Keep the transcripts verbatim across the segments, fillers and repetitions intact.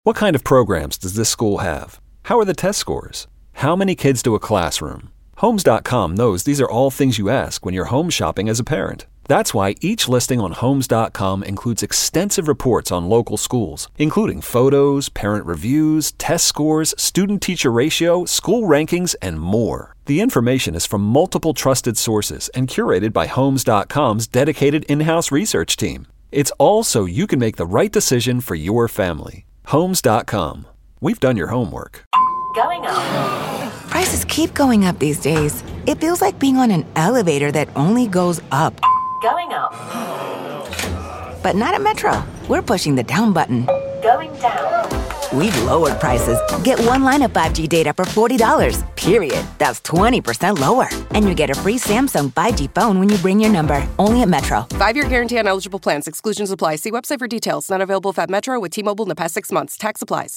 What kind of programs does this school have? How are the test scores? How many kids do a classroom? Homes dot com knows these are all things you ask when you're home shopping as a parent. That's why each listing on Homes dot com includes extensive reports on local schools, including photos, parent reviews, test scores, student-teacher ratio, school rankings, and more. The information is from multiple trusted sources and curated by Homes dot com's dedicated in-house research team. It's all so you can make the right decision for your family. Homes dot com. We've done your homework. Going up. Prices keep going up these days. It feels like being on an elevator that only goes up. Going up. But not at Metro. We're pushing the down button. Going down. We've lowered prices. Get one line of five G data for forty dollars, period. That's twenty percent lower. And you get a free Samsung five G phone when you bring your number. Only at Metro. Five-year guarantee on eligible plans. Exclusions apply. See website for details. Not available if at Metro with T-Mobile in the past six months. Tax applies.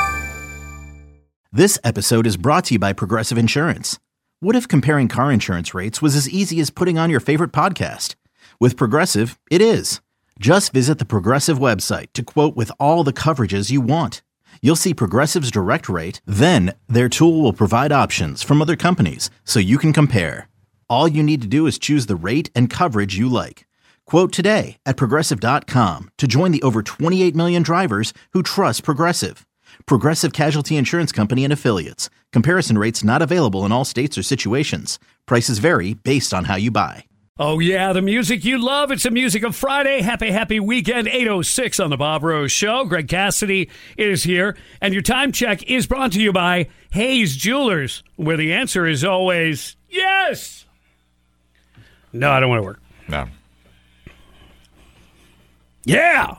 This episode is brought to you by Progressive Insurance. What if comparing car insurance rates was as easy as putting on your favorite podcast? With Progressive, it is. Just visit the Progressive website to quote with all the coverages you want. You'll see Progressive's direct rate, then their tool will provide options from other companies so you can compare. All you need to do is choose the rate and coverage you like. Quote today at Progressive dot com to join the over twenty-eight million drivers who trust Progressive. Progressive Casualty Insurance Company and Affiliates. Comparison rates not available in all states or situations. Prices vary based on how you buy. Oh, yeah, the music you love. It's the music of Friday. Happy, happy weekend. eight oh six on the Bob Rose Show. Greg Cassidy is here. And your time check is brought to you by Hayes Jewelers, where the answer is always yes. No, I don't want to work. No. Yeah.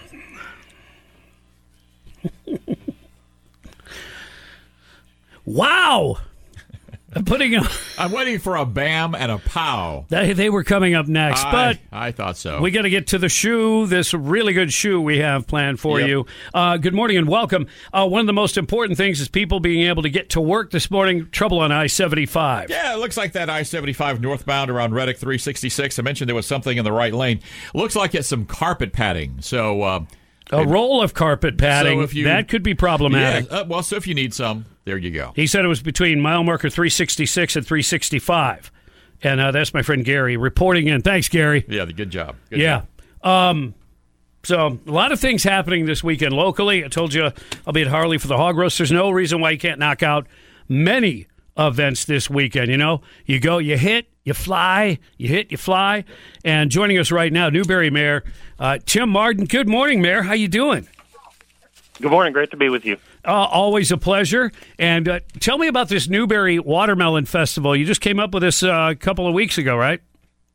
Wow. I'm putting them. I'm waiting for a bam and a pow. They, they were coming up next, I, but I thought so. We got to get to the shoe, this really good shoe we have planned for Yep. you. Uh, good morning and welcome. Uh, one of the most important things is people being able to get to work this morning. Trouble on I seventy-five. Yeah, it looks like that I seventy-five northbound around Reddick three sixty-six. I mentioned there was something in the right lane. Looks like it's some carpet padding. So uh, A roll of carpet padding, so if you, that could be problematic. Yeah, uh, well, so if you need some, there you go. He said it was between mile marker three sixty-six and three sixty-five. And uh, that's my friend Gary reporting in. Thanks, Gary. Yeah, good job. Good yeah. job. Um, so a lot of things happening this weekend locally. I told you I'll be at Harley for the Hog Roast. There's no reason why you can't knock out many events this weekend. You know, you go, you hit, you fly, you hit, you fly. And joining us right now, Newberry Mayor uh, Tim Martin. Good morning, Mayor. How you doing? Good morning. Great to be with you. Uh, always a pleasure. And uh, tell me about this Newberry Watermelon Festival. You just came up with this uh, a couple of weeks ago, right?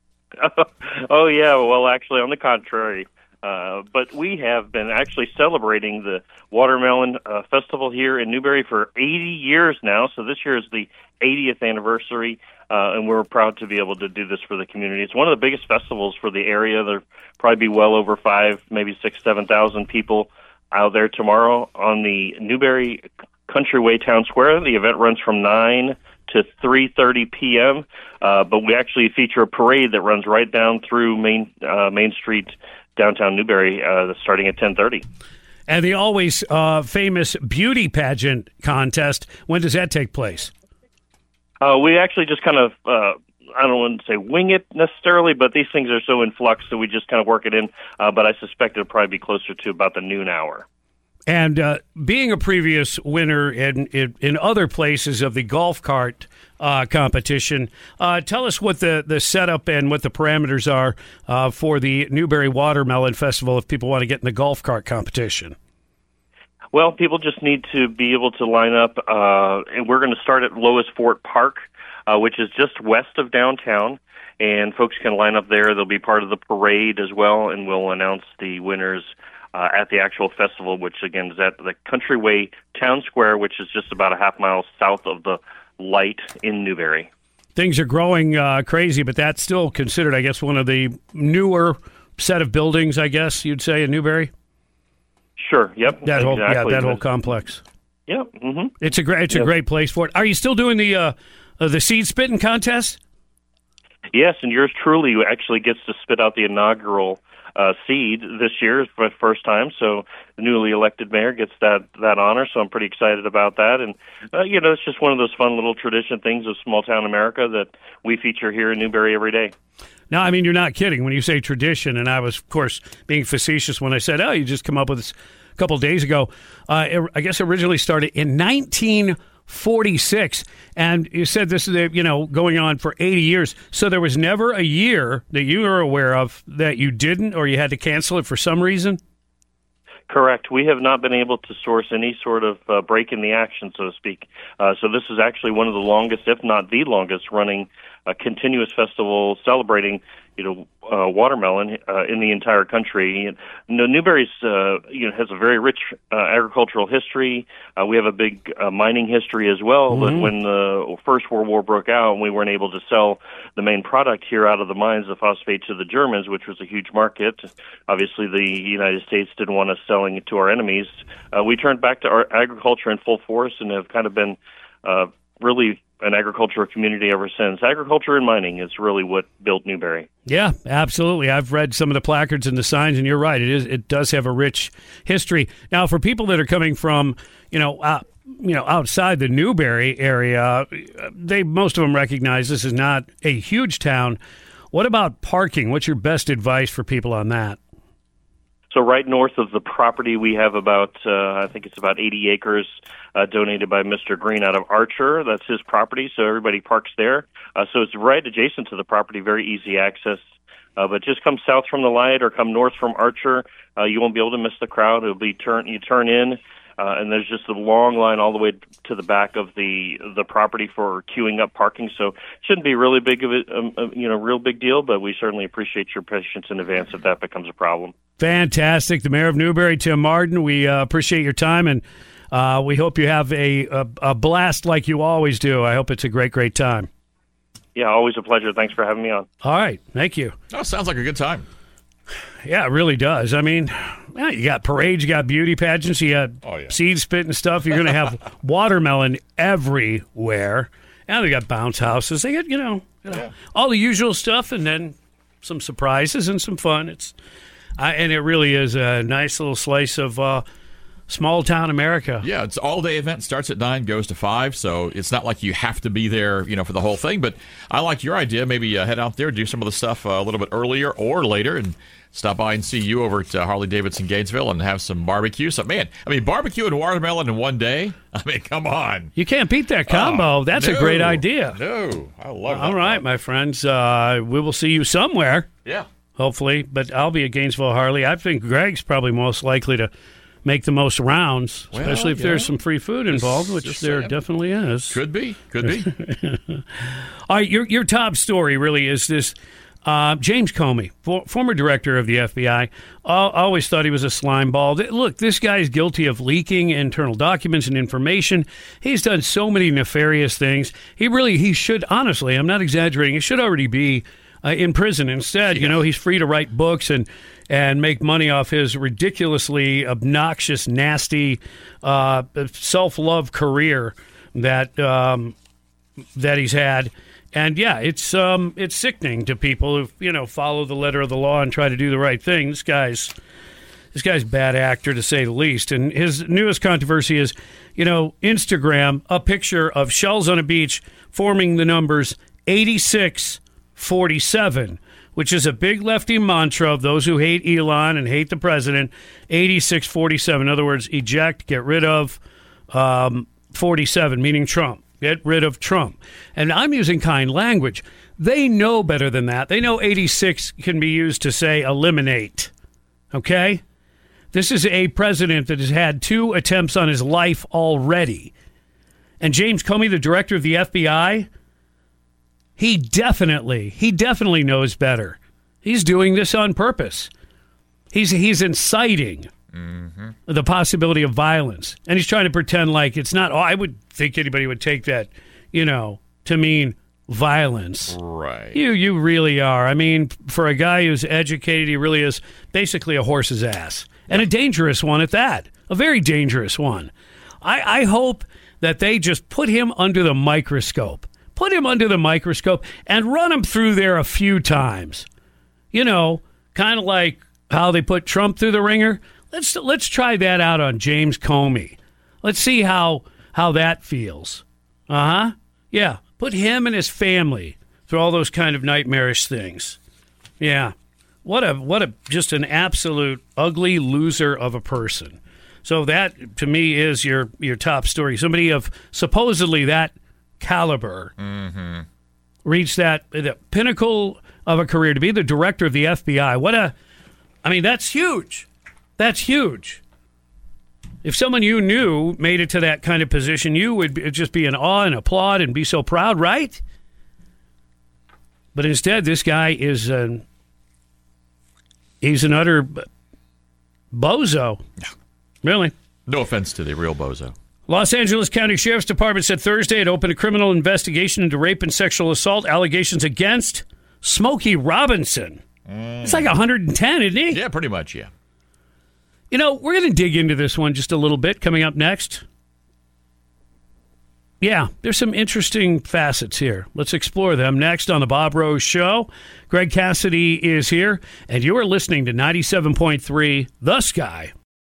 Oh, yeah. Well, actually, on the contrary. Uh, but we have been actually celebrating the Watermelon uh, Festival here in Newberry for eighty years now. So this year is the eightieth anniversary, uh, and we're proud to be able to do this for the community. It's one of the biggest festivals for the area. There'll probably be well over five, maybe six, seven thousand people out there tomorrow on the Newberry Countryway Town Square. The event runs from nine to three thirty p.m., uh, but we actually feature a parade that runs right down through Main uh, Main Street, downtown Newberry, uh, starting at ten thirty. And the always uh, famous beauty pageant contest, when does that take place? Uh, we actually just kind of, uh, I don't want to say wing it necessarily, but these things are so in flux that we just kind of work it in. Uh, but I suspect it'll probably be closer to about the noon hour. And uh, being a previous winner in, in, in other places of the golf cart uh, competition, uh, tell us what the, the setup and what the parameters are uh, for the Newberry Watermelon Festival if people want to get in the golf cart competition. Well, people just need to be able to line up, uh, and we're going to start at Lois Fort Park, uh, which is just west of downtown, and folks can line up there. They'll be part of the parade as well, and we'll announce the winners uh, at the actual festival, which, again, is at the Countryway Town Square, which is just about a half mile south of the light in Newberry. Things are growing uh, crazy, but that's still considered, I guess, one of the newer set of buildings, I guess you'd say, in Newberry? Sure. Yep. That whole exactly. yeah, that whole complex. Yep. Mm-hmm. It's a great it's yep. a great place for it. Are you still doing the uh, uh, the seed spitting contest? Yes, and yours truly actually gets to spit out the inaugural uh, seed this year for the first time. So the newly elected mayor gets that, that honor. So I'm pretty excited about that. And, uh, you know, it's just one of those fun little tradition things of small town America that we feature here in Newberry every day. No, I mean, you're not kidding when you say tradition. And I was, of course, being facetious when I said, oh, you just come up with this a couple of days ago. Uh, I guess originally started in nineteen forty-six. And you said this is, you know, going on for eighty years. So there was never a year that you were aware of that you didn't or you had to cancel it for some reason? Correct. We have not been able to source any sort of uh, break in the action, so to speak. Uh, so this is actually one of the longest, if not the longest, running uh, continuous festival celebrating, you know, uh, watermelon uh, in the entire country. And, you know, Newberry's uh, you know has a very rich uh, agricultural history. Uh, we have a big uh, mining history as well. Mm-hmm. But when the First World War broke out and we weren't able to sell the main product here out of the mines, the phosphate, to the Germans, which was a huge market, obviously the United States didn't want us selling it to our enemies. Uh, we turned back to our agriculture in full force and have kind of been uh, really an agricultural community ever since. Agriculture and mining is really what built Newberry. Yeah, absolutely. I've read some of the placards and the signs, and you're right. It is. It does have a rich history. Now, for people that are coming from, you know, uh, you know, outside the Newberry area, they most of them recognize this is not a huge town. What about parking? What's your best advice for people on that? So right north of the property, we have about, uh, I think it's about eighty acres uh, donated by Mister Green out of Archer. That's his property, so everybody parks there. Uh, so it's right adjacent to the property, very easy access. Uh, but just come south from the light or come north from Archer. Uh, you won't be able to miss the crowd. It'll be turn. You turn in, uh, and there's just a long line all the way to the back of the the property for queuing up parking. So it shouldn't be really big of a um, uh, you know real big deal, but we certainly appreciate your patience in advance if that becomes a problem. Fantastic. The mayor of Newberry, Tim Martin, we uh, appreciate your time, and uh, we hope you have a, a, a blast like you always do. I hope it's a great, great time. Yeah, always a pleasure. Thanks for having me on. All right. Thank you. Oh, sounds like a good time. Yeah, it really does. I mean, yeah, you got parades, you got beauty pageants, you got oh, yeah. seed spit and stuff. You're going to have watermelon everywhere. And they got bounce houses. They got, you know, you know yeah. all the usual stuff, and then some surprises and some fun. It's uh, and it really is a nice little slice of uh, small town America. Yeah, it's all day event. Starts at nine, goes to five. So it's not like you have to be there, you know, for the whole thing. But I like your idea. Maybe uh, head out there, do some of the stuff uh, a little bit earlier or later, and stop by and see you over at uh, Harley-Davidson Gainesville and have some barbecue. So, man, I mean, barbecue and watermelon in one day? I mean, come on. You can't beat that combo. Oh, That's no, a great idea. No, I love it. All right, my friends. Uh, we will see you somewhere. Yeah. Hopefully. But I'll be at Gainesville Harley. I think Greg's probably most likely to make the most rounds, well, especially if yeah. there's some free food involved, which just there saying. definitely is. Could be. Could be. All right, your, your top story really is this. Uh, James Comey, for, former director of the F B I, I always thought he was a slime ball. Look, this guy is guilty of leaking internal documents and information. He's done so many nefarious things. He really, he should, honestly, I'm not exaggerating, he should already be uh, in prison. Instead, yeah. you know, he's free to write books and, and make money off his ridiculously obnoxious, nasty, uh, self-love career that um, that he's had. And yeah, it's um, it's sickening to people who you know follow the letter of the law and try to do the right thing. This guy's this guy's a bad actor to say the least. And his newest controversy is, you know, Instagram, a picture of shells on a beach forming the numbers eighty-six forty-seven, which is a big lefty mantra of those who hate Elon and hate the president. eighty-six forty-seven, in other words, eject, get rid of um, forty-seven, meaning Trump. Get rid of Trump. And I'm using kind language. They know better than that. They know eighty-six can be used to say eliminate. Okay? This is a president that has had two attempts on his life already. And James Comey, the director of the F B I, he definitely, he definitely knows better. He's doing this on purpose. He's he's inciting Mm-hmm. the possibility of violence. And he's trying to pretend like it's not, oh, I would think anybody would take that, you know, to mean violence. Right. You you really are. I mean, for a guy who's educated, he really is basically a horse's ass. And a dangerous one at that. A very dangerous one. I, I hope that they just put him under the microscope. Put him under the microscope and run him through there a few times. You know, kind of like how they put Trump through the ringer. Let's let's try that out on James Comey. Let's see how how that feels. Uh huh. Yeah, put him and his family through all those kind of nightmarish things. Yeah, what a what a just an absolute ugly loser of a person. So that to me is your your top story. Somebody of supposedly that caliber mm-hmm. reached that the pinnacle of a career to be the director of the F B I. What a, I mean, that's huge. That's huge. If someone you knew made it to that kind of position, you would be, just be in awe and applaud and be so proud, right? But instead, this guy is an, he's an utter bozo. Really. No offense to the real bozo. Los Angeles County Sheriff's Department said Thursday it opened a criminal investigation into rape and sexual assault allegations against Smokey Robinson. Mm. It's like one hundred ten, isn't he? Yeah, pretty much, yeah. You know, we're going to dig into this one just a little bit coming up next. Yeah, there's some interesting facets here. Let's explore them next on the Bob Rose Show. Greg Cassidy is here, and you are listening to ninety-seven point three The Sky.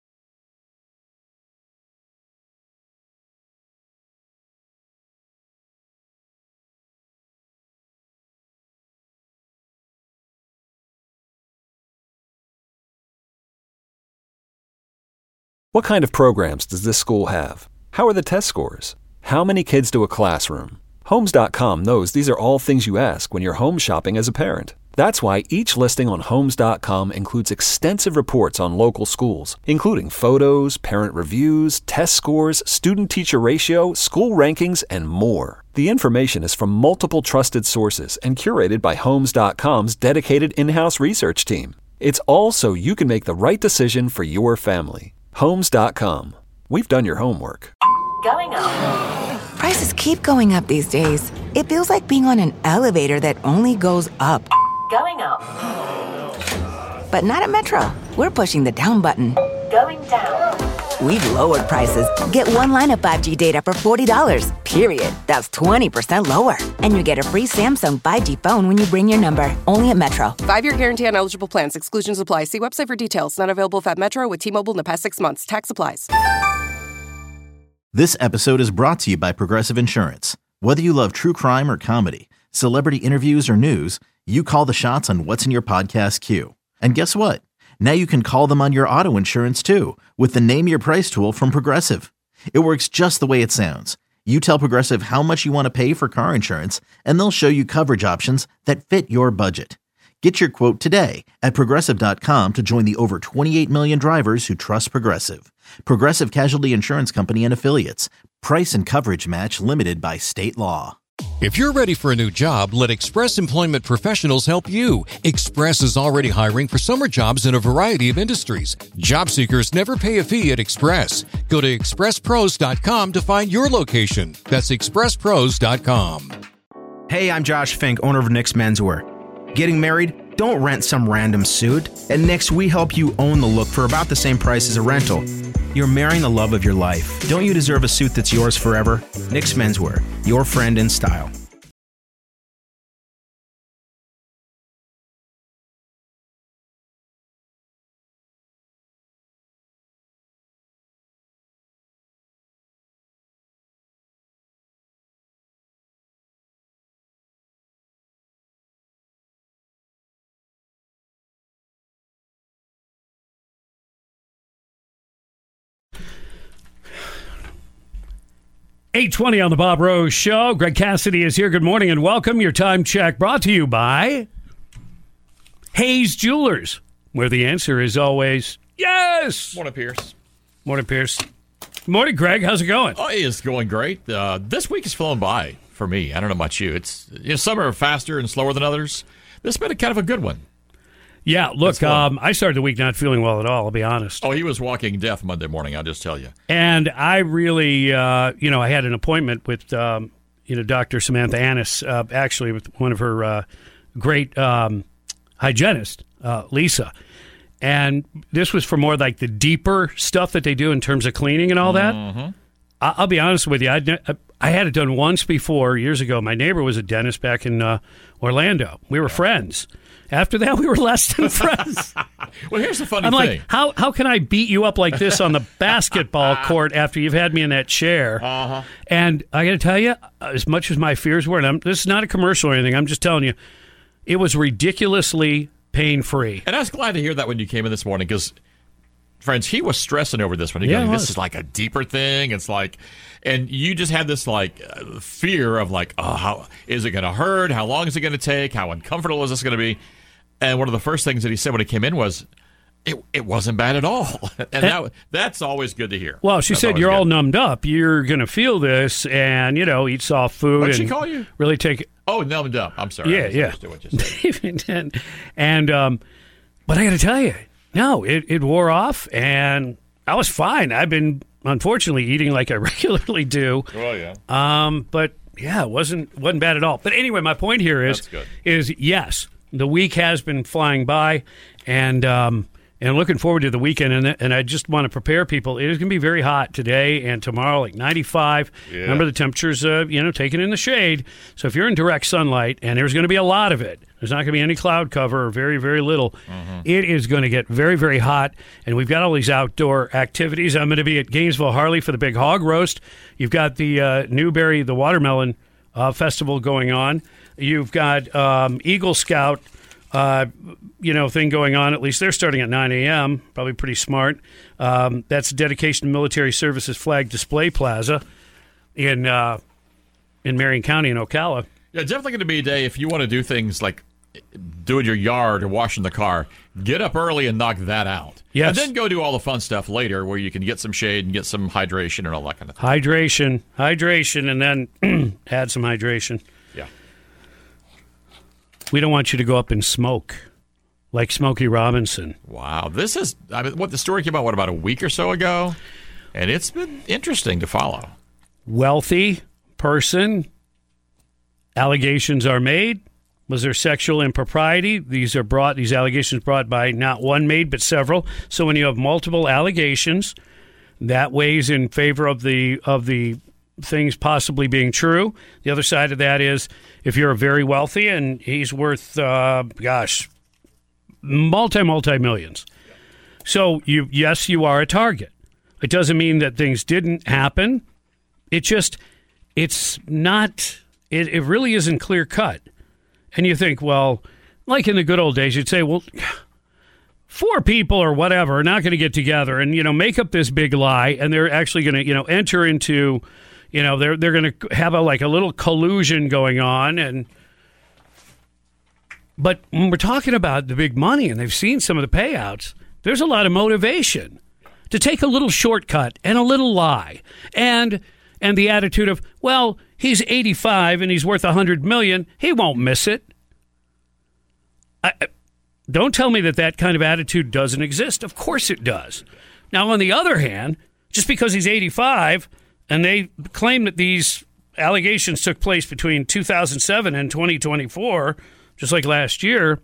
What kind of programs does this school have? How are the test scores? How many kids do a classroom? Homes dot com knows these are all things you ask when you're home shopping as a parent. That's why each listing on Homes dot com includes extensive reports on local schools, including photos, parent reviews, test scores, student-teacher ratio, school rankings, and more. The information is from multiple trusted sources and curated by Homes dot com's dedicated in-house research team. It's all so you can make the right decision for your family. Homes dot com. We've done your homework. Going up. Prices keep going up these days. It feels like being on an elevator that only goes up. Going up. But not at Metro. We're pushing the down button. Going down. We've lowered prices. Get one line of five G data for forty dollars, period. That's twenty percent lower. And you get a free Samsung five G phone when you bring your number. Only at Metro. Five-year guarantee on eligible plans. Exclusions apply. See website for details. Not available at Metro with T-Mobile in the past six months. Tax applies. This episode is brought to you by Progressive Insurance. Whether you love true crime or comedy, celebrity interviews or news, you call the shots on what's in your podcast queue. And guess what? Now you can call them on your auto insurance too with the Name Your Price tool from Progressive. It works just the way it sounds. You tell Progressive how much you want to pay for car insurance, and they'll show you coverage options that fit your budget. Get your quote today at Progressive dot com to join the over twenty-eight million drivers who trust Progressive. Progressive Casualty Insurance Company and Affiliates. Price and coverage match limited by state law. If you're ready for a new job, let Express Employment Professionals help you. Express is already hiring for summer jobs in a variety of industries. Job seekers never pay a fee at Express. Go to express pros dot com to find your location. That's express pros dot com. Hey, I'm Josh Fink, owner of Nick's Menswear. Getting married? Don't rent some random suit. At Nick's, we help you own the look for about the same price as a rental. You're marrying the love of your life. Don't you deserve a suit that's yours forever? Nick's Menswear, your friend in style. eight twenty on the Bob Rose Show. Greg Cassidy is here. Good morning and welcome. Your time check brought to you by Hayes Jewelers, where the answer is always yes. Morning, Pierce. Morning, Pierce. Morning, Greg. How's it going? Oh, it is going great. Uh, this week has flown by for me. I don't know about you. It's you know, some are faster and slower than others. This has been a kind of a good one. Yeah, look, um, I started the week not feeling well at all, I'll be honest. Oh, he was walking death Monday morning, I'll just tell you. And I really, uh, you know, I had an appointment with, um, you know, Doctor Samantha Annis, uh, actually with one of her uh, great um, hygienists, uh, Lisa. And this was for more like the deeper stuff that they do in terms of cleaning and all that. Mm-hmm. I- I'll be honest with you, I'd ne- I had it done once before, years ago. My neighbor was a dentist back in uh, Orlando. We were friends. After that, we were less than friends. Well, here's the funny I'm thing. like, how how can I beat you up like this on the basketball court after you've had me in that chair? Uh-huh. And I got to tell you, as much as my fears were, and I'm, this is not a commercial or anything, I'm just telling you, it was ridiculously pain-free. And I was glad to hear that when you came in this morning because, friends, he was stressing over this one. He Yeah, goes, it this was. is like a deeper thing. It's like, and you just had this like uh, fear of like, oh, how is it going to hurt? How long is it going to take? How uncomfortable is this going to be? And one of the first things that he said when he came in was, it, it wasn't bad at all. And that that's always good to hear. Well, she That's said, always you're good. all numbed up. You're going to feel this and, you know, eat soft food. What'd she and call you? Really take it. Oh, numbed up. I'm sorry. Yeah, I yeah. misunderstood what you said. and, and um, but I got to tell you, no, it, it wore off and I was fine. I've been, unfortunately, eating like I regularly do. Oh, yeah. Um, but, yeah, it wasn't, wasn't bad at all. But anyway, my point here is, That's good. is yes, the week has been flying by, and um, and looking forward to the weekend. And, and I just want to prepare people. It is going to be very hot today and tomorrow, like ninety-five. Yeah. Remember, the temperature's, uh, you know, taken in the shade. So if you're in direct sunlight, and there's going to be a lot of it, there's not going to be any cloud cover or very, very little. Mm-hmm. It is going to get very, very hot. And we've got all these outdoor activities. I'm going to be at Gainesville Harley for the big hog roast. You've got the uh, Newberry, the watermelon uh, festival going on. You've got um, Eagle Scout, uh, you know, thing going on. At least they're starting at nine a.m. Probably pretty smart. Um, that's dedication to military services flag display plaza in uh, in Marion County in Ocala. Yeah, definitely going to be a day if you want to do things like doing your yard or washing the car. Get up early and knock that out. Yes. And then go do all the fun stuff later where you can get some shade and get some hydration and all that kind of thing. Hydration, hydration, and then add some hydration. Yeah. We don't want you to go up and smoke like Smokey Robinson. Wow. This is, I mean, what the story came out, what, about a week or so ago? And it's been interesting to follow. Wealthy person, allegations are made. Was there sexual impropriety? These are brought, these allegations brought by not one maid, but several. So when you have multiple allegations, that weighs in favor of the of the things possibly being true. The other side of that is if you're very wealthy and he's worth, uh, gosh, multi, multi millions. So you, yes, you are a target. It doesn't mean that things didn't happen. It just, it's not, it, it really isn't clear cut. And you think, well, like in the good old days, you'd say, well, four people or whatever are not going to get together and, you know, make up this big lie, and they're actually going to, you know, enter into, you know, they're they're going to have a like a little collusion going on. And but when we're talking about the big money and they've seen some of the payouts, there's a lot of motivation to take a little shortcut and a little lie, and and the attitude of, well, he's eighty-five and he's worth one hundred million dollars. He won't miss it. I, don't tell me that that kind of attitude doesn't exist. Of course it does. Now, on the other hand, just because he's eighty-five and they claim that these allegations took place between two thousand seven and twenty twenty-four, just like last year,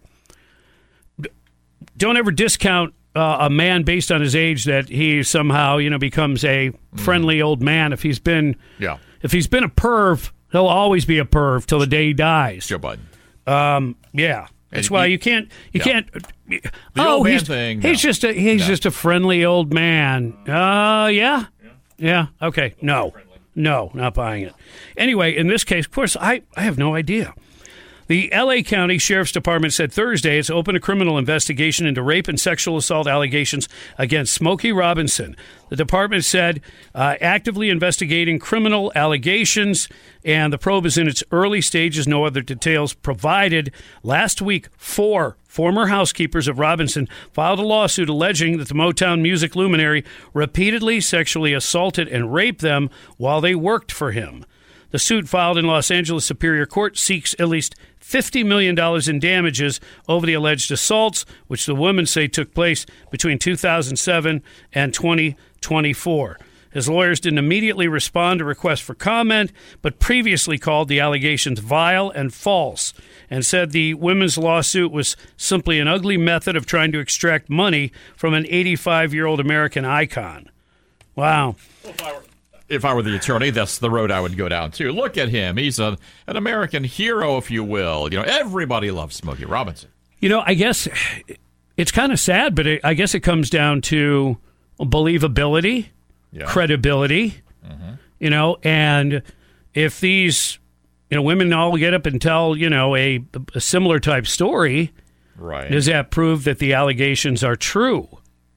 don't ever discount uh, a man based on his age that he somehow, you know, becomes a friendly old man. If he's been, Yeah. if he's been a perv, he'll always be a perv till the day he dies. Joe Biden. Um, yeah. That's And why you- you can't, you yeah. can't. The oh, old man he's, thing, he's no. just a he's No. just a friendly old man. Uh, yeah, yeah. Okay, no, no, not buying it. Anyway, in this case, of course, I I have no idea. The L A County Sheriff's Department said Thursday it's opened a criminal investigation into rape and sexual assault allegations against Smokey Robinson. The department said uh, actively investigating criminal allegations, and the probe is in its early stages. No other details provided. Last week, four former housekeepers of Robinson filed a lawsuit alleging that the Motown music luminary repeatedly sexually assaulted and raped them while they worked for him. The suit filed in Los Angeles Superior Court seeks at least fifty million dollars in damages over the alleged assaults, which the women say took place between two thousand seven and twenty twenty-four. His lawyers didn't immediately respond to requests for comment, but previously called the allegations vile and false, and said the women's lawsuit was simply an ugly method of trying to extract money from an eighty-five-year-old American icon. Wow. if I were the attorney, that's the road I would go down too. Look at him. He's a, an American hero, if you will. You know, everybody loves Smokey Robinson. You know, I guess it's kind of sad, but it, I guess it comes down to believability, yeah. credibility, mm-hmm. you know, and if these, you know, women all get up and tell, you know, a, a similar type story, right? Does that prove that the allegations are true?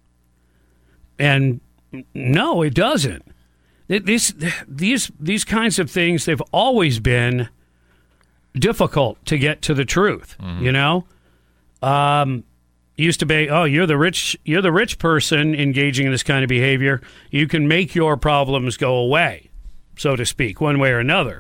And no, it doesn't. This, these, these kinds of things, they've always been difficult to get to the truth, mm-hmm. you know? Um, used to be, oh, you're the rich, you're the rich person engaging in this kind of behavior. You can make your problems go away, so to speak, one way or another.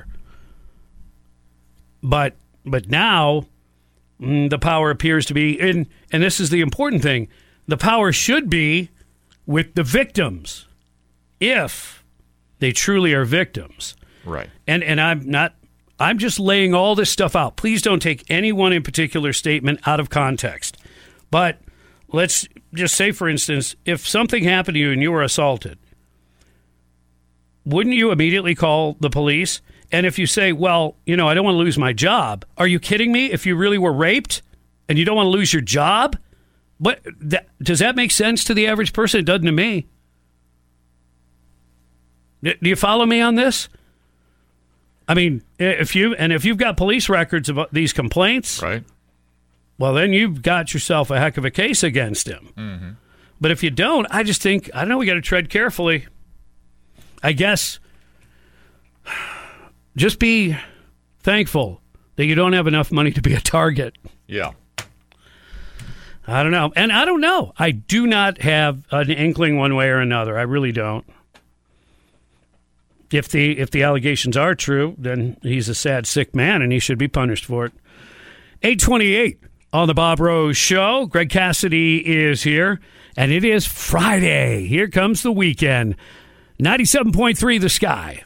But, but now mm, the power appears to be in, and this is the important thing, the power should be with the victims, if they truly are victims. Right. And, and I'm not, I'm just laying all this stuff out. Please don't take any one in particular statement out of context. But let's just say, for instance, if something happened to you and you were assaulted, wouldn't you immediately call the police? And if you say, well, you know, I don't want to lose my job, are you kidding me? If you really were raped and you don't want to lose your job, what, that, does that make sense to the average person? It doesn't to me. Do you follow me on this? I mean, if you and if you've got police records of these complaints, right? Well, then you've got yourself a heck of a case against him. Mm-hmm. But if you don't, I just think, I don't know, we got to tread carefully. I guess just be thankful that you don't have enough money to be a target. Yeah. I don't know. And I don't know. I do not have an inkling one way or another. I really don't. If the if the allegations are true, then he's a sad, sick man, and he should be punished for it. eight twenty-eight on the Bob Rose Show. Greg Cassidy is here, and it is Friday. Here comes the weekend. ninety-seven point three The Sky.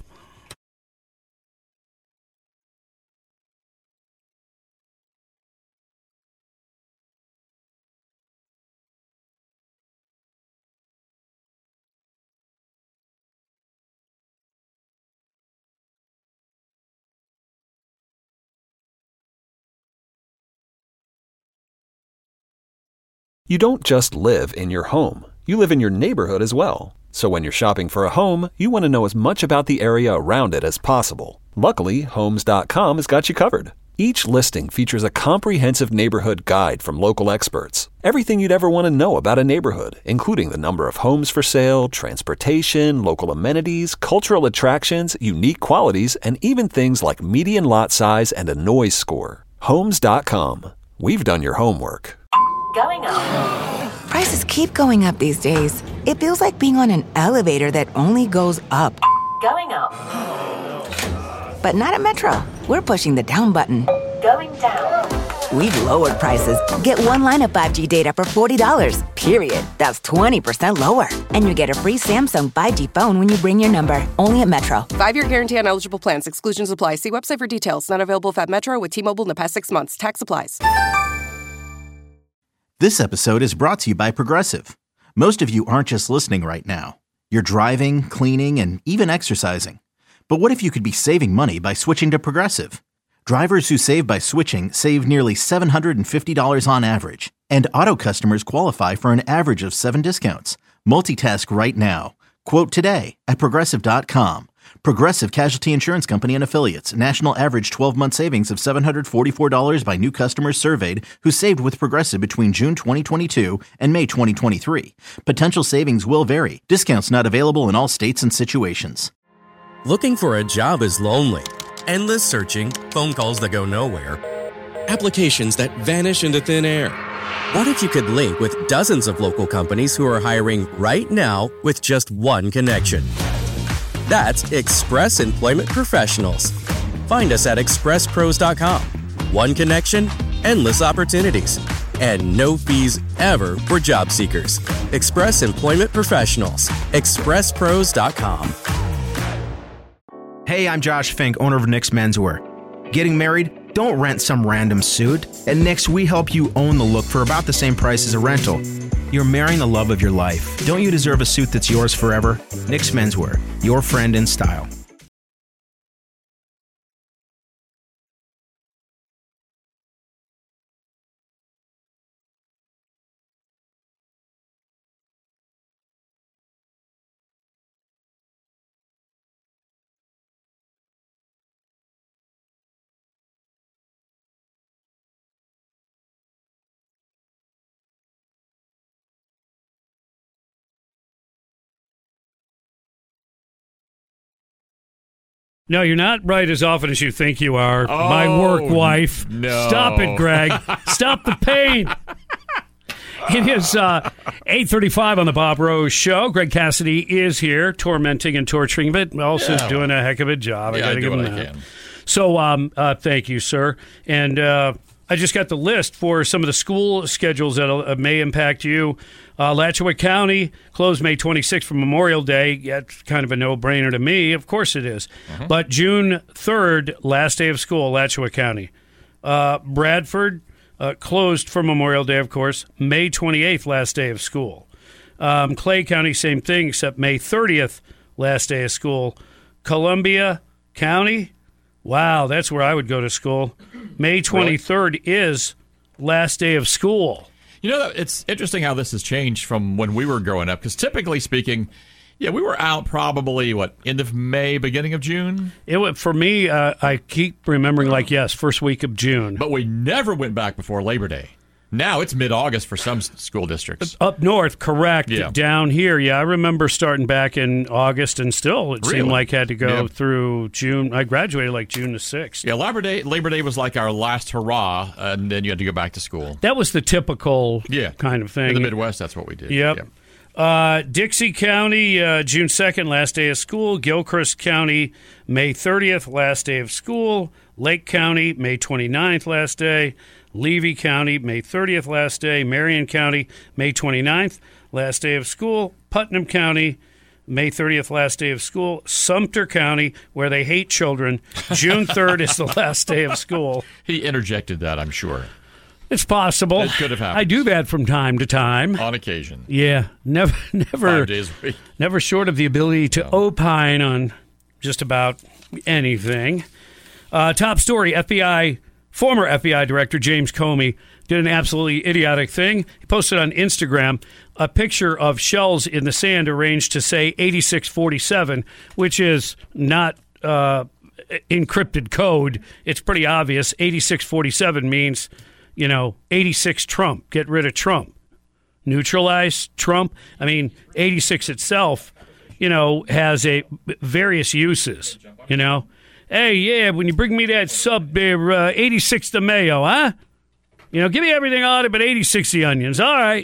You don't just live in your home. You live in your neighborhood as well. So when you're shopping for a home, you want to know as much about the area around it as possible. Luckily, Homes dot com has got you covered. Each listing features a comprehensive neighborhood guide from local experts. Everything you'd ever want to know about a neighborhood, including the number of homes for sale, transportation, local amenities, cultural attractions, unique qualities, and even things like median lot size and a noise score. Homes dot com. We've done your homework. Going up. Prices keep going up these days. It feels like being on an elevator that only goes up. Going up. But not at Metro. We're pushing the down button. Going down. We've lowered prices. Get one line of five G data for forty dollars, period. That's twenty percent lower. And you get a free Samsung five G phone when you bring your number. Only at Metro. Five-year guarantee on eligible plans. Exclusions apply. See website for details. Not available if at Metro with T-Mobile in the past six months. Tax applies. This episode is brought to you by Progressive. Most of you aren't just listening right now. You're driving, cleaning, and even exercising. But what if you could be saving money by switching to Progressive? Drivers who save by switching save nearly seven hundred fifty dollars on average. And auto customers qualify for an average of seven discounts. Multitask right now. Quote today at Progressive dot com. Progressive Casualty Insurance Company and Affiliates. National average twelve-month savings of seven hundred forty-four dollars by new customers surveyed who saved with Progressive between June twenty twenty-two and May twenty twenty-three. Potential savings will vary. Discounts not available in all states and situations. Looking for a job is lonely. Endless searching, phone calls that go nowhere, applications that vanish into thin air. What if you could link with dozens of local companies who are hiring right now with just one connection? That's Express Employment Professionals. Find us at express pros dot com. One connection, endless opportunities, and no fees ever for job seekers. Express Employment Professionals. express pros dot com. Hey, I'm Josh Fink, owner of Nick's Menswear. Getting married? Don't rent some random suit. At Nick's, we help you own the look for about the same price as a rental. You're marrying the love of your life. Don't you deserve a suit that's yours forever? Nick's Menswear, your friend in style. No, you're not right as often as you think you are. Oh, my work wife. no. Stop it, Greg. Stop the pain. It is uh, eight thirty-five on the Bob Rose Show. Greg Cassidy is here, tormenting and torturing, but also Yeah. doing a heck of a job. Yeah, I I got to do give him what I that. can. So, um, uh, thank you, sir. And uh, I just got the list for some of the school schedules that uh, may impact you. Uh, Alachua County closed May twenty-sixth for Memorial Day. Yeah, it's kind of a no-brainer to me. Of course it is. Uh-huh. But June third, last day of school, Alachua County. Uh, Bradford uh, closed for Memorial Day, of course. May twenty-eighth, last day of school. Um, Clay County, same thing, except May thirtieth, last day of school. Columbia County, wow, that's where I would go to school. May twenty-third really? is last day of school. You know, it's interesting how this has changed from when we were growing up, because typically speaking, yeah, we were out probably, what, end of May, beginning of June? It would, for me, uh, I keep remembering, like, yes, first week of June. But we never went back before Labor Day. Now it's mid-August for some s- school districts. Up north, correct. Yeah. Down here, yeah, I remember starting back in August, and still it Really? seemed like I had to go Yeah. through June. I graduated like June the sixth. Yeah, Labor Day, Labor Day was like our last hurrah, and then you had to go back to school. That was the typical Yeah. kind of thing. In the Midwest, that's what we did. Yep. Yeah. Uh, Dixie County, uh, June second, last day of school. Gilchrist County, May thirtieth, last day of school. Lake County, May twenty-ninth, last day. Levy County, May thirtieth, last day. Marion County, May twenty-ninth, last day of school. Putnam County, May thirtieth, last day of school. Sumter County, where they hate children, June third is the last day of school. He interjected that, I'm sure. It's possible. It could have happened. I do that from time to time. On occasion. Yeah, never, never, Five days a week. never short of the ability to No. opine on just about anything. Uh, top story: F B I former F B I Director James Comey did an absolutely idiotic thing. He posted on Instagram a picture of shells in the sand arranged to say eighty-six forty-seven, which is not uh, encrypted code. It's pretty obvious. eighty-six forty-seven means, you know, eighty-six Trump. Get rid of Trump. Neutralize Trump. I mean, eighty-six itself, you know, has a various uses, you know. Hey, yeah, when you bring me that sub, uh, eighty-six the mayo, huh? You know, give me everything on it but eighty-six the onions. All right.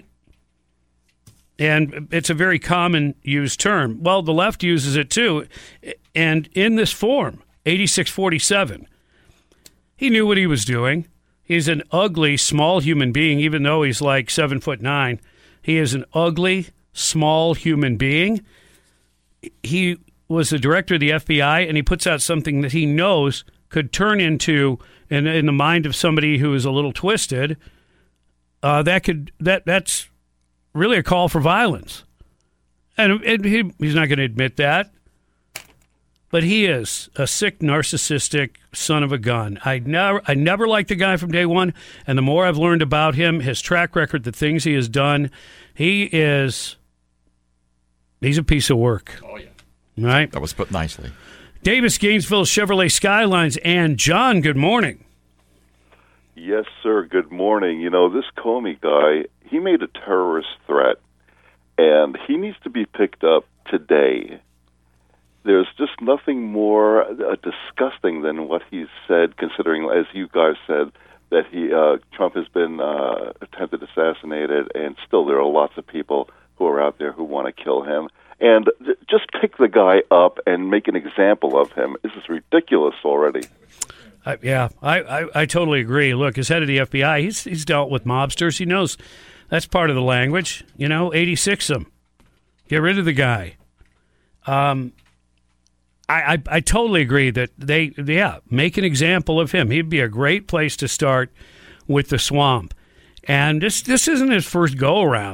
And it's a very common used term. Well, the left uses it too. And in this form, eighty-six forty-seven, he knew what he was doing. He's an ugly, small human being, even though he's like seven foot nine. He is an ugly, small human being. He was the director of the F B I, and he puts out something that he knows could turn into, in, in the mind of somebody who is a little twisted, uh, that could that that's really a call for violence. And, and he, he's not going to admit that. But he is a sick, narcissistic son of a gun. I never, I never liked the guy from day one, and the more I've learned about him, his track record, the things he has done, he is, he's a piece of work. Oh, yeah. Right? That was put nicely. Davis, Gainesville, Chevrolet Skylines, and John, good morning. Yes, sir, good morning. You know, this Comey guy, he made a terrorist threat, and he needs to be picked up today. There's just nothing more uh, disgusting than what he's said, considering, as you guys said, that he uh, Trump has been uh, attempted assassinated, and still there are lots of people who are out there who want to kill him. And th- just pick the guy up and make an example of him. This is ridiculous already. Uh, yeah, I, I, I totally agree. Look, as head of the F B I, he's he's dealt with mobsters. He knows that's part of the language. You know, eighty-six them. Get rid of the guy. Um, I, I I totally agree that they, yeah, make an example of him. He'd be a great place to start with the swamp. And this this isn't his first go-around.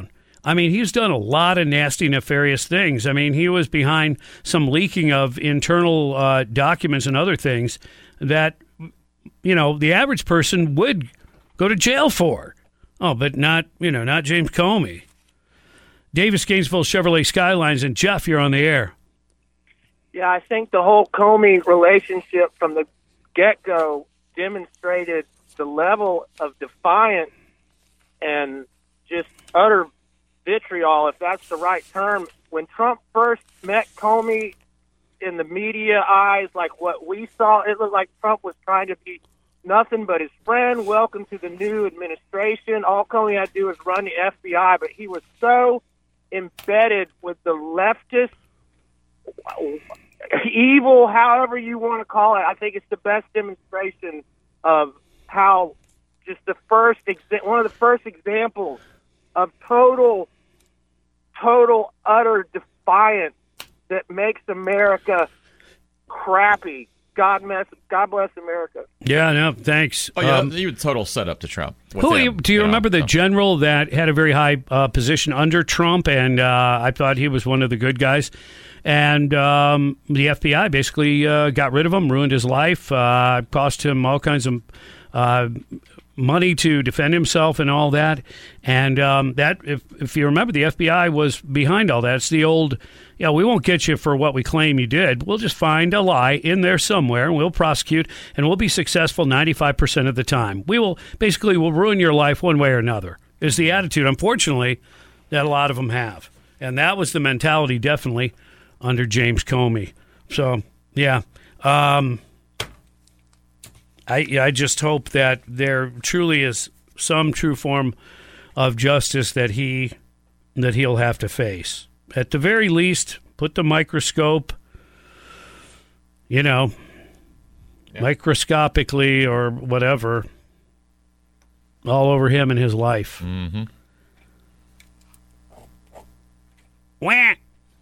I mean, he's done a lot of nasty, nefarious things. I mean, he was behind some leaking of internal uh, documents and other things that, you know, the average person would go to jail for. Oh, but not, you know, not James Comey. Davis, Gainesville, Chevrolet Skylines, and Jeff, you're on the air. Yeah, I think the whole Comey relationship from the get-go demonstrated the level of defiance and just utter vitriol, if that's the right term. When Trump first met Comey in the media eyes, like what we saw, it looked like Trump was trying to be nothing but his friend. Welcome to the new administration. All Comey had to do was run the F B I, but he was so embedded with the leftist evil, however you want to call it. I think it's the best demonstration of how just the first exa- one of the first examples of total, total, utter defiance that makes America crappy. God bless, God bless America. Yeah, no, thanks. Oh, yeah, Um, you would total setup to Trump. with Who him, do you, know, remember the so. general that had a very high uh, position under Trump, and uh, I thought he was one of the good guys, and um, the F B I basically uh, got rid of him, ruined his life, uh, cost him all kinds of uh, money to defend himself and all that, and um, that if if you remember, the F B I was behind all that. It's the old, yeah, we won't get you for what we claim you did. We'll just find a lie in there somewhere, and we'll prosecute, and we'll be successful ninety-five percent of the time. We will basically will ruin your life one way or another, is the attitude, unfortunately, that a lot of them have. And that was the mentality, definitely, under James Comey. So, yeah. Um, I, yeah, I just hope that there truly is some true form of justice that he that he'll have to face. At the very least, put the microscope, you know, yeah. microscopically or whatever, all over him and his life. Mm-hmm. Wah!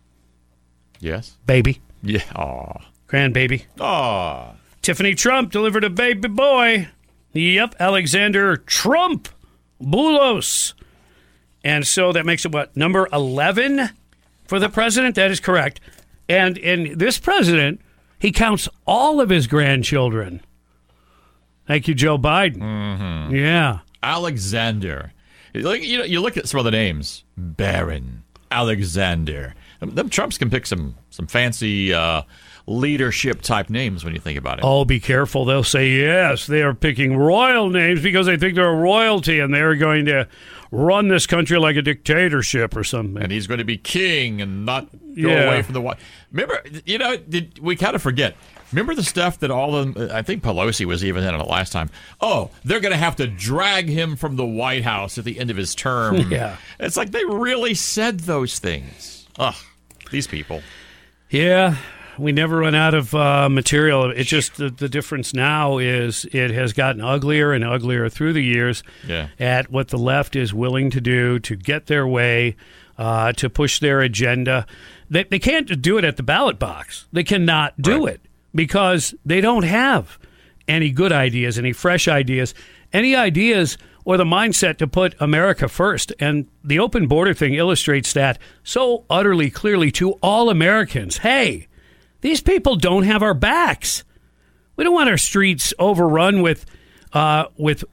Yes. Baby. Yeah. Aw. Grandbaby. Aw. Tiffany Trump delivered a baby boy. Yep, Alexander Trump Boulos. And so that makes it, what, number eleven for the president? That is correct. And in this president, he counts all of his grandchildren. Thank you, Joe Biden. Mm-hmm. Yeah. Alexander. You look, you know, you look at some of the names. Barron. Alexander. Them Trumps can pick some, some fancy uh, leadership-type names when you think about it. Oh, be careful. They'll say, yes, they are picking royal names because they think they're a royalty and they're going to run this country like a dictatorship or something. And he's going to be king and not go Yeah. away from the White. Remember, you know, did, we kind of forget. Remember the stuff that all of them, I think Pelosi was even in it last time. Oh, they're going to have to drag him from the White House at the end of his term. Yeah. It's like they really said those things. Ugh, these people. Yeah, we never run out of uh, material. It's just the, the difference now is it has gotten uglier and uglier through the years Yeah. at what the left is willing to do to get their way, uh, to push their agenda. They, they can't do it at the ballot box. They cannot do Right. it because they don't have any good ideas, any fresh ideas, any ideas or the mindset to put America first. And the open border thing illustrates that so utterly clearly to all Americans. Hey, these people don't have our backs. We don't want our streets overrun with uh, with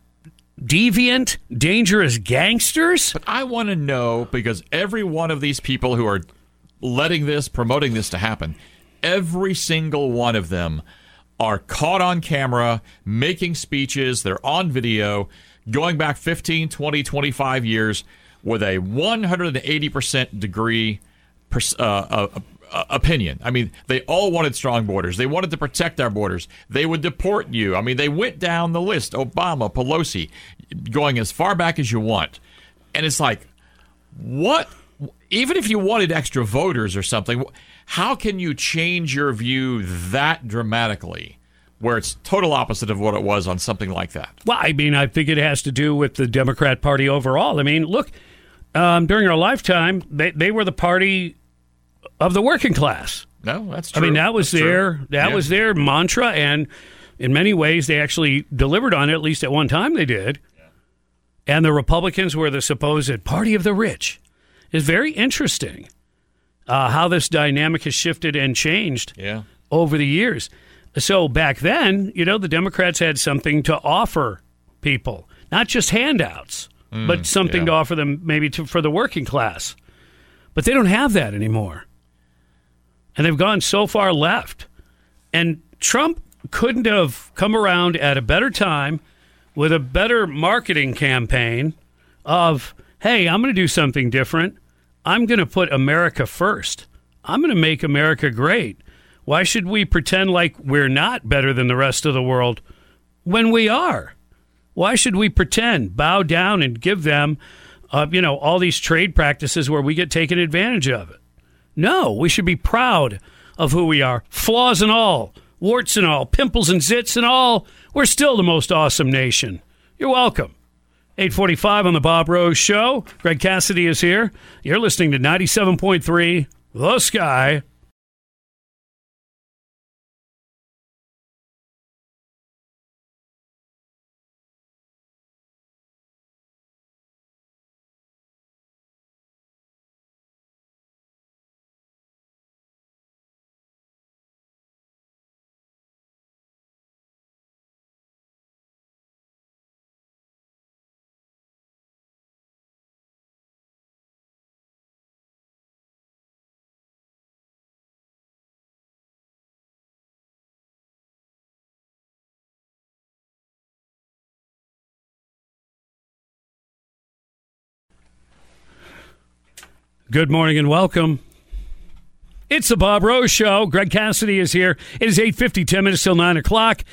deviant, dangerous gangsters. But I want to know, because every one of these people who are letting this, promoting this to happen, every single one of them are caught on camera, making speeches, they're on video, going back fifteen, twenty, twenty-five years with a one hundred eighty percent degree pers- uh, uh, uh, opinion. I mean, they all wanted strong borders. They wanted to protect our borders. They would deport you. I mean, they went down the list. Obama, Pelosi, going as far back as you want. And it's like, what? Even if you wanted extra voters or something, how can you change your view that dramatically where it's total opposite of what it was on something like that? Well, I mean, I think it has to do with the Democrat Party overall. I mean, look, um, during our lifetime, they, they were the party of the working class. No, that's true. I mean, that was That's their true. that Yeah. was their mantra, and in many ways, they actually delivered on it. At least at one time, they did. And the Republicans were the supposed party of the rich. It's very interesting uh, how this dynamic has shifted and changed yeah. over the years. So back then, you know, the Democrats had something to offer people, not just handouts, mm, but something yeah. to offer them maybe to, for the working class. But they don't have that anymore. And they've gone so far left. And Trump couldn't have come around at a better time with a better marketing campaign of, hey, I'm going to do something different. I'm going to put America first. I'm going to make America great. Why should we pretend like we're not better than the rest of the world when we are? Why should we pretend, bow down, and give them, uh, you know, all these trade practices where we get taken advantage of it? No, we should be proud of who we are, flaws and all, warts and all, pimples and zits and all. We're still the most awesome nation. You're welcome. eight forty-five on the Bob Rose Show. Greg Cassidy is here. You're listening to ninety-seven point three The Sky. Good morning and welcome. It's the Bob Rose Show. Greg Cassidy is here. It is eight fifty, ten minutes till nine o'clock.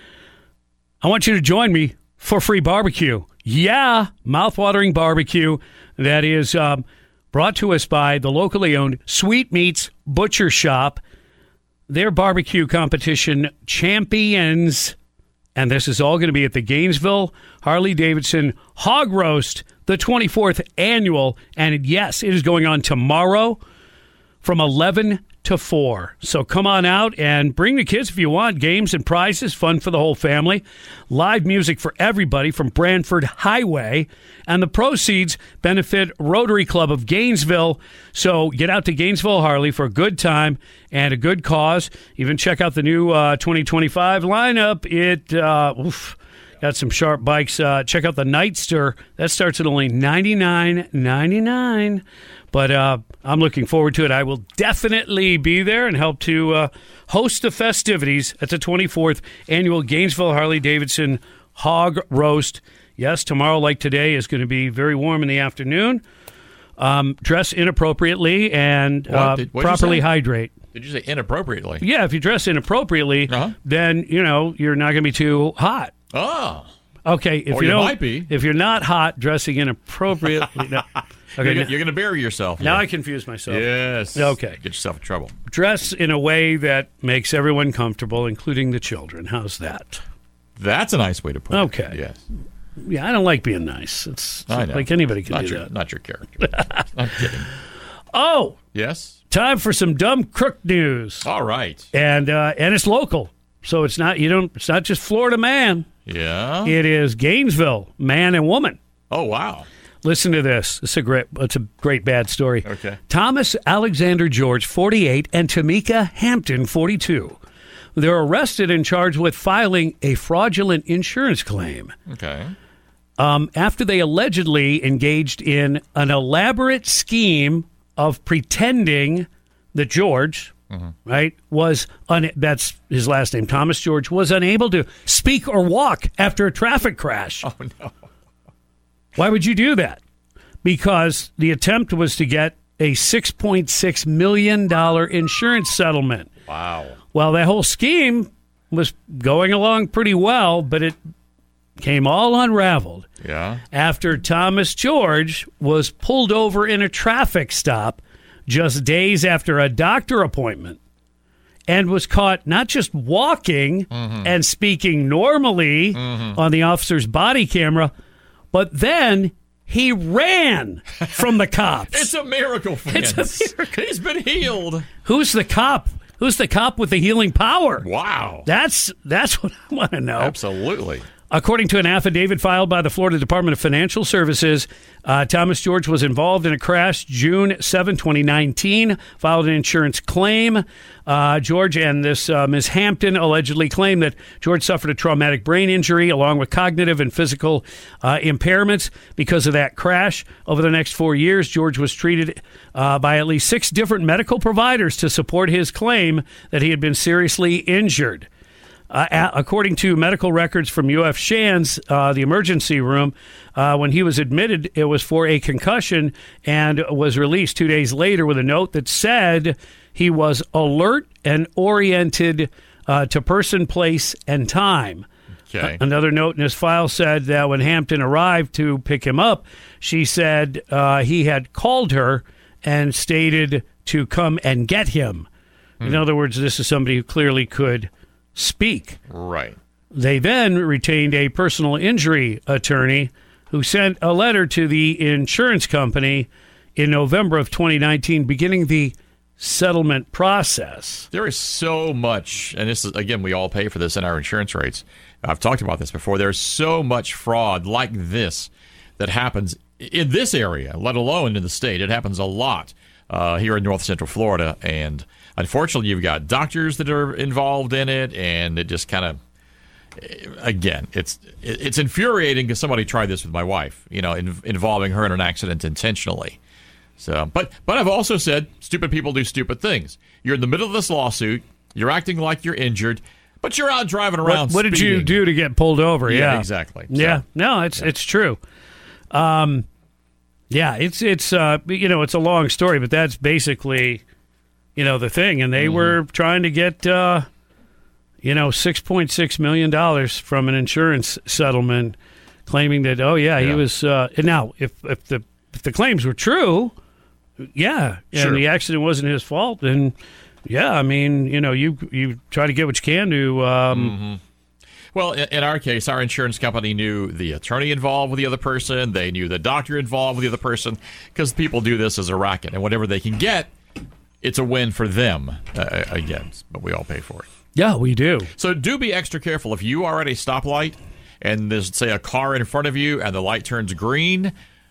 I want you to join me for free barbecue. Yeah, mouthwatering barbecue that is um, brought to us by the locally owned Sweet Meats Butcher Shop. Their barbecue competition champions. And this is all going to be at the Gainesville Harley-Davidson Hog Roast, the twenty-fourth annual. And yes, it is going on tomorrow from eleven to four. So come on out and bring the kids if you want. Games and prizes, fun for the whole family. Live music for everybody from Branford Highway. And the proceeds benefit Rotary Club of Gainesville. So get out to Gainesville Harley for a good time and a good cause. Even check out the new uh, twenty twenty-five lineup. It uh, oof, got some sharp bikes. Uh, check out the Nightster. That starts at only ninety-nine ninety-nine. But uh, I'm looking forward to it. I will definitely be there and help to uh, host the festivities at the twenty-fourth annual Gainesville Harley-Davidson Hog Roast. Yes, tomorrow, like today, is going to be very warm in the afternoon. Um, dress inappropriately and uh, did, properly hydrate. Did you say inappropriately? Yeah, if you dress inappropriately, uh-huh. then, you know, you're not going to be too hot. Oh. Okay, if or you, you don't, might be. If you're not hot, dressing inappropriately... no. Okay, you're, you're going to bury yourself. Now here. I confuse myself. Yes. Okay. Get yourself in trouble. Dress in a way that makes everyone comfortable, including the children. How's that? That's a nice way to put okay. it. Okay. Yes. Yeah, I don't like being nice. It's, it's I know. like anybody can not do your, that. Not your character. I'm kidding. Oh. Yes? Time for some dumb crook news. All right. And uh, and it's local. So it's not you don't it's not just Florida man. Yeah. It is Gainesville man and woman. Oh, wow. Listen to this. It's a great it's a great bad story. Okay. Thomas Alexander George, forty-eight, and Tamika Hampton, forty-two. They're arrested and charged with filing a fraudulent insurance claim. Okay. Um, after they allegedly engaged in an elaborate scheme of pretending that George, mm-hmm. right, was un- that's his last name, Thomas George, was unable to speak or walk after a traffic crash. Oh no. Why would you do that? Because the attempt was to get a six point six million dollars insurance settlement. Wow. Well, that whole scheme was going along pretty well, but it came all unraveled. Yeah. After Thomas George was pulled over in a traffic stop just days after a doctor appointment and was caught not just walking mm-hmm. and speaking normally mm-hmm. on the officer's body camera, but then he ran from the cops. It's a miracle, friends. It's a miracle. He's been healed. Who's the cop? Who's the cop with the healing power? Wow. That's that's what I want to know. Absolutely. According to an affidavit filed by the Florida Department of Financial Services, uh, Thomas George was involved in a crash June seventh, twenty nineteen, filed an insurance claim. Uh, George and this uh, Miz Hampton allegedly claimed that George suffered a traumatic brain injury along with cognitive and physical uh, impairments because of that crash. Over the next four years, George was treated uh, by at least six different medical providers to support his claim that he had been seriously injured. Uh, a- according to medical records from U F Shands, uh, the emergency room, uh, when he was admitted, it was for a concussion and was released two days later with a note that said he was alert and oriented uh, to person, place, and time. Okay. Uh, another note in his file said that when Hampton arrived to pick him up, she said uh, he had called her and stated to come and get him. Hmm. In other words, this is somebody who clearly could speak. Right. They then retained a personal injury attorney who sent a letter to the insurance company in November of twenty nineteen, beginning the settlement process. There is so much, and this is, again, we all pay for this in our insurance rates. I've talked about this before. There's so much fraud like this that happens in this area, let alone in the state. It happens a lot uh, here in North Central Florida, and unfortunately, you've got doctors that are involved in it, and it just kind of, again, it's it's infuriating because somebody tried this with my wife, you know, in, involving her in an accident intentionally. So, but but I've also said stupid people do stupid things. You're in the middle of this lawsuit, you're acting like you're injured, but you're out driving around. What, what did you do to get pulled over? Yeah, yeah. exactly. So, yeah, no, it's yeah. it's true. Um, yeah, it's it's uh, you know, it's a long story, but that's basically, you know, the thing. And they mm. were trying to get, uh, you know, six point six million dollars from an insurance settlement, claiming that, oh, yeah, yeah. he was. Uh, and now, if, if the if the claims were true, yeah, sure. and the accident wasn't his fault, then, yeah, I mean, you know, you you try to get what you can to. Um, mm-hmm. Well, in, in our case, our insurance company knew the attorney involved with the other person. They knew the doctor involved with the other person, because people do this as a racket. And whatever they can get, it's a win for them, uh, again, but we all pay for it. Yeah, we do. So do be extra careful. If you are at a stoplight and there's, say, a car in front of you and the light turns green,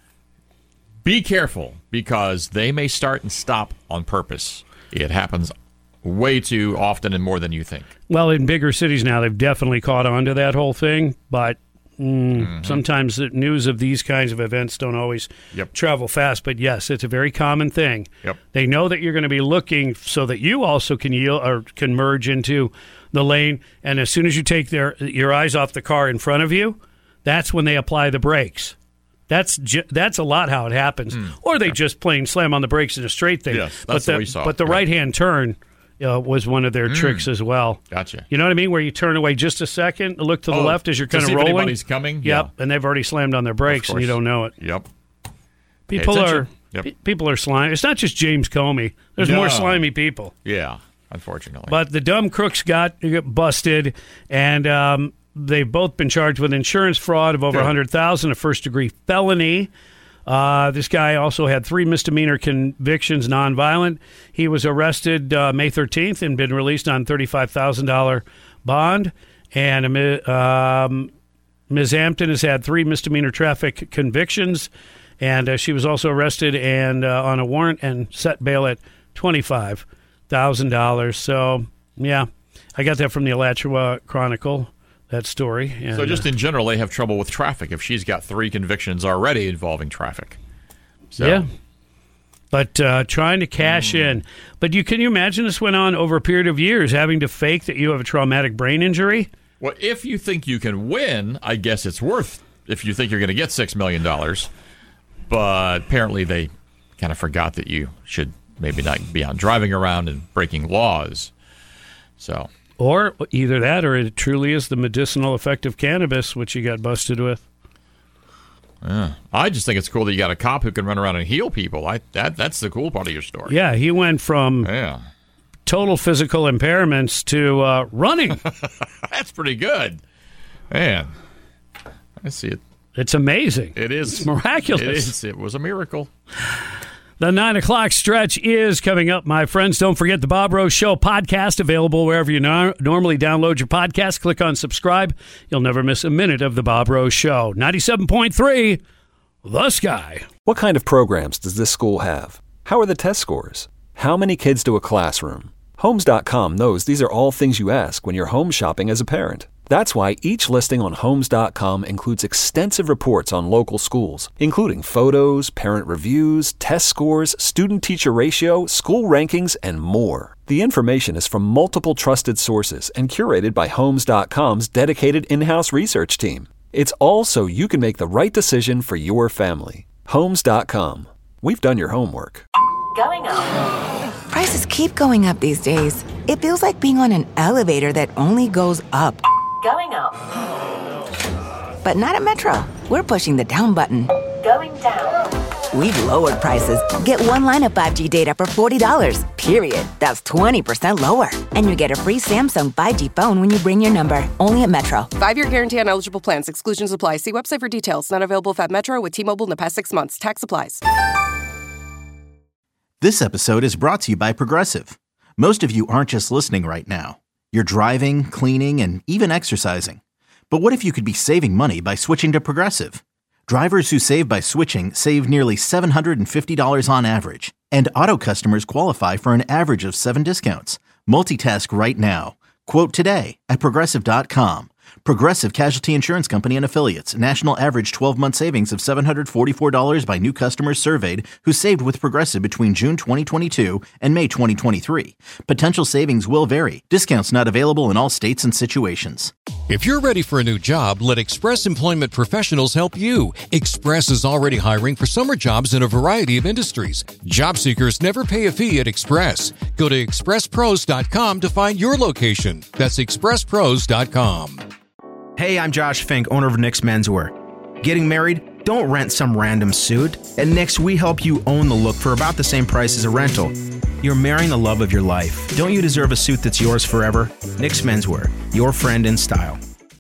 be careful, because they may start and stop on purpose. It happens way too often and more than you think. Well, in bigger cities now, they've definitely caught on to that whole thing, but Mm, mm-hmm. sometimes the news of these kinds of events don't always yep. travel fast, but yes, it's a very common thing. Yep. They know that you're going to be looking so that you also can yield or can merge into the lane, and as soon as you take their your eyes off the car in front of you, that's when they apply the brakes. That's ju- that's a lot how it happens. Mm. Or they yeah. just plain slam on the brakes in a straight thing. Yes, that's but what the, we saw. But the yeah. right-hand turn Uh, was one of their mm. tricks as well. Gotcha. You know what I mean? Where you turn away just a second, look to the oh, left as you're kind of rolling. Anybody's coming. Yep, yeah. and they've already slammed on their brakes, and you don't know it. Yep. People are yep. pe- people are slimy. It's not just James Comey. There's no. more slimy people. Yeah, unfortunately. But the dumb crooks got, got busted, and um, they've both been charged with insurance fraud of over one hundred thousand dollars, a first-degree felony. Uh, this guy also had three misdemeanor convictions, nonviolent. He was arrested uh, May thirteenth and been released on thirty-five thousand dollars bond. And um, Miz Hampton has had three misdemeanor traffic convictions, and uh, she was also arrested and uh, on a warrant and set bail at twenty-five thousand dollars. So, yeah, I got that from the Alachua Chronicle. That story. And, so just uh, in general, they have trouble with traffic if she's got three convictions already involving traffic. So. Yeah. But uh, trying to cash mm. in. But you can you imagine this went on over a period of years, having to fake that you have a traumatic brain injury? Well, if you think you can win, I guess it's worth if you think you're going to get six million dollars. But apparently they kind of forgot that you should maybe not be out driving around and breaking laws. So... Or either that, or it truly is the medicinal effect of cannabis, which you got busted with. Yeah. I just think it's cool that you got a cop who can run around and heal people. I that That's the cool part of your story. Yeah, he went from yeah. total physical impairments to uh, running. That's pretty good. Man, I see it. It's amazing. It is. It's miraculous. It is. It was a miracle. The nine o'clock stretch is coming up, my friends. Don't forget the Bob Rose Show podcast, available wherever you no- normally download your podcast. Click on subscribe. You'll never miss a minute of the Bob Rose Show. ninety-seven point three, The Sky. What kind of programs does this school have? How are the test scores? How many kids do a classroom? Homes dot com knows these are all things you ask when you're home shopping as a parent. That's why each listing on Homes dot com includes extensive reports on local schools, including photos, parent reviews, test scores, student-teacher ratio, school rankings, and more. The information is from multiple trusted sources and curated by Homes dot com's dedicated in-house research team. It's all so you can make the right decision for your family. Homes dot com. We've done your homework. Going up. Prices keep going up these days. It feels like being on an elevator that only goes up. Going up. But not at Metro. We're pushing the down button. Going down. We've lowered prices. Get one line of five G data for forty dollars, period. That's twenty percent lower. And you get a free Samsung five G phone when you bring your number. Only at Metro. Five-year guarantee on eligible plans. Exclusions apply. See website for details. Not available if at Metro with T-Mobile in the past six months. Tax applies. This episode is brought to you by Progressive. Most of you aren't just listening right now. You're driving, cleaning, and even exercising. But what if you could be saving money by switching to Progressive? Drivers who save by switching save nearly seven hundred fifty dollars on average. And auto customers qualify for an average of seven discounts. Multitask right now. Quote today at Progressive dot com. Progressive Casualty Insurance Company and Affiliates. National average twelve-month savings of seven hundred forty-four dollars by new customers surveyed who saved with Progressive between June twenty twenty-two and May twenty twenty-three. Potential savings will vary. Discounts not available in all states and situations. If you're ready for a new job, let Express Employment Professionals help you. Express is already hiring for summer jobs in a variety of industries. Job seekers never pay a fee at Express. Go to express pros dot com to find your location. That's express pros dot com. Hey, I'm Josh Fink, owner of Nick's Menswear. Getting married? Don't rent some random suit. At Nick's, we help you own the look for about the same price as a rental. You're marrying the love of your life. Don't you deserve a suit that's yours forever? Nick's Menswear, your friend in style.